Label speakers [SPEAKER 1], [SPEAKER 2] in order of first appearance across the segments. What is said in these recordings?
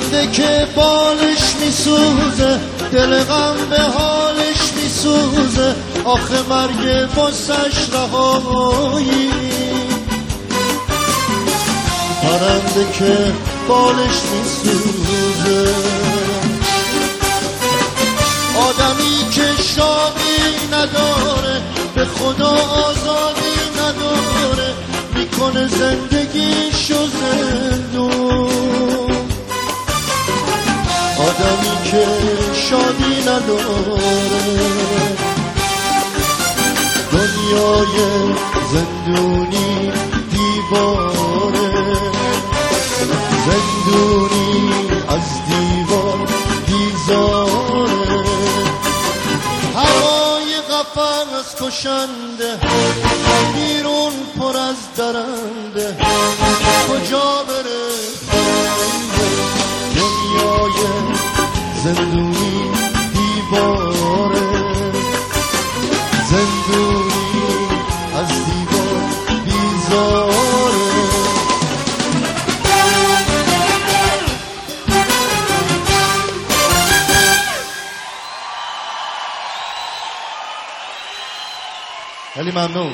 [SPEAKER 1] پرنده که بالش میسوزه دل غم به حالش میسوزه آخه مرگ واسش رهایی پرنده که بالش میسوزه آدمی که شادی نداره به خدا آزادی نداره میکنه زندگیشو زندون آدمی که شادی نداره دنیای زندونی دیواره زندونی از دیوار بیزاره هوای قفس کشنده بیرون پر از درنده کجا بره دنیای زندونی دیواره زندونی از دیوار بیزاره خیلی ممنون.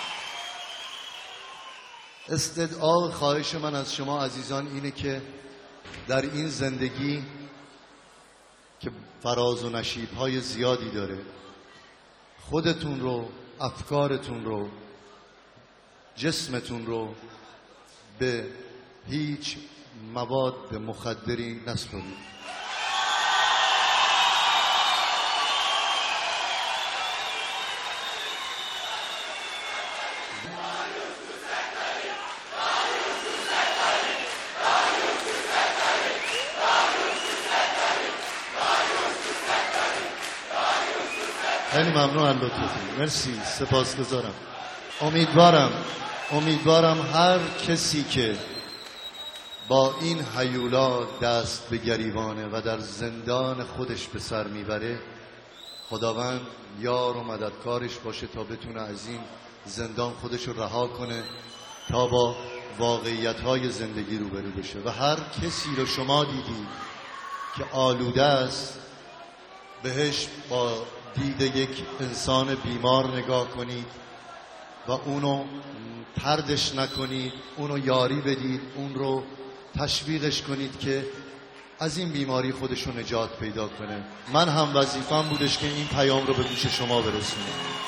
[SPEAKER 1] استدعا خواهش من از شما عزیزان اینه که در این زندگی که فراز و نشیب‌های زیادی داره خودتون رو، افکارتون رو، جسمتون رو به هیچ مواد مخدری نسپارید. خیلی ممنون از لطفتون. مرسی، سپاسگزارم. امیدوارم هر کسی که با این هیولا دست به گریبانه و در زندان خودش به سر میبره خداوند یار و مددکارش باشه تا بتونه از این زندان خودش رو رها کنه تا با واقعیت‌های زندگی روبرو بشه و هر کسی رو شما دیدید که آلوده است بهش با دید یک انسان بیمار نگاه کنید و اونو طردش نکنید، اونو یاری بدید، اون رو تشویقش کنید که از این بیماری خودش رو نجات پیدا کنه. من هم وظیفه‌ام بودش که این پیام رو به گوش شما برسونم.